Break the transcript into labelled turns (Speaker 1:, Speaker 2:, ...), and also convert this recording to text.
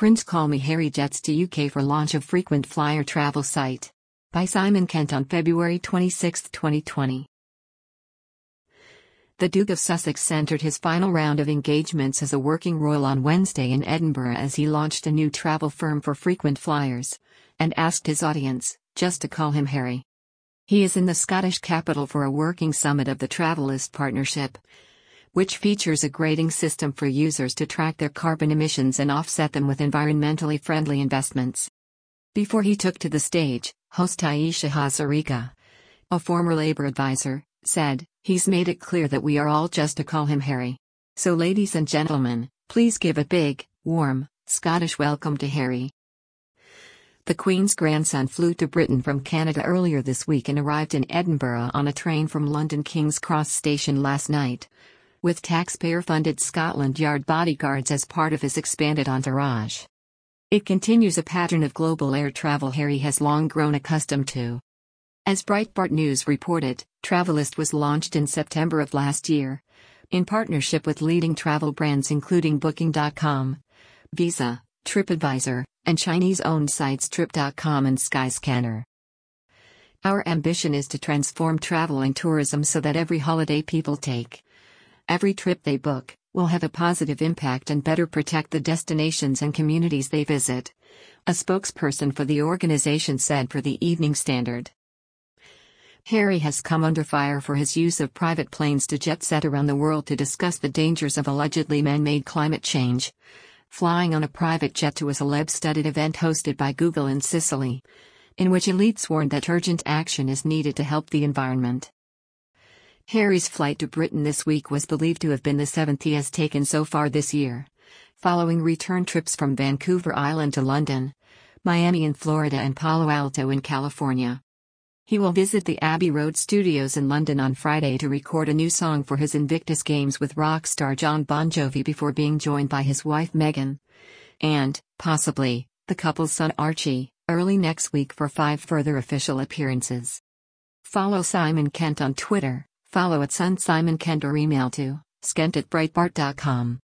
Speaker 1: Prince Call Me Harry jets to UK for launch of frequent flyer travel site. By Simon Kent on February 26, 2020. The Duke of Sussex entered his final round of engagements as a working royal on Wednesday in Edinburgh as he launched a new travel firm for frequent flyers, and asked his audience, just to call him Harry. He is in the Scottish capital for a working summit of the Travelist Partnership, which features a grading system for users to track their carbon emissions and offset them with environmentally friendly investments. Before he took to the stage, host Ayesha Hazarika, a former Labour advisor, said, "He's made it clear that we are all just to call him Harry. So ladies and gentlemen, please give a big, warm, Scottish welcome to Harry." The Queen's grandson flew to Britain from Canada earlier this week and arrived in Edinburgh on a train from London King's Cross Station last night, with taxpayer-funded Scotland Yard bodyguards as part of his expanded entourage. It continues a pattern of global air travel Harry has long grown accustomed to. As Breitbart News reported, Travelist was launched in September of last year, in partnership with leading travel brands including Booking.com, Visa, TripAdvisor, and Chinese-owned sites Trip.com and Skyscanner. Our ambition is to transform travel and tourism so that every holiday people take, every trip they book, will have a positive impact and better protect the destinations and communities they visit, a spokesperson for the organization said for the Evening Standard. Harry has come under fire for his use of private planes to jet set around the world to discuss the dangers of allegedly man-made climate change, flying on a private jet to a celeb-studded event hosted by Google in Sicily, in which elites warned that urgent action is needed to help the environment. Harry's flight to Britain this week was believed to have been the seventh he has taken so far this year, following return trips from Vancouver Island to London, Miami in Florida and Palo Alto in California. He will visit the Abbey Road Studios in London on Friday to record a new song for his Invictus Games with rock star Jon Bon Jovi before being joined by his wife Meghan, and, possibly, the couple's son Archie, early next week for 5 further official appearances. Follow Simon Kent on Twitter, follow @SunSimonKent or email to skent@breitbart.com.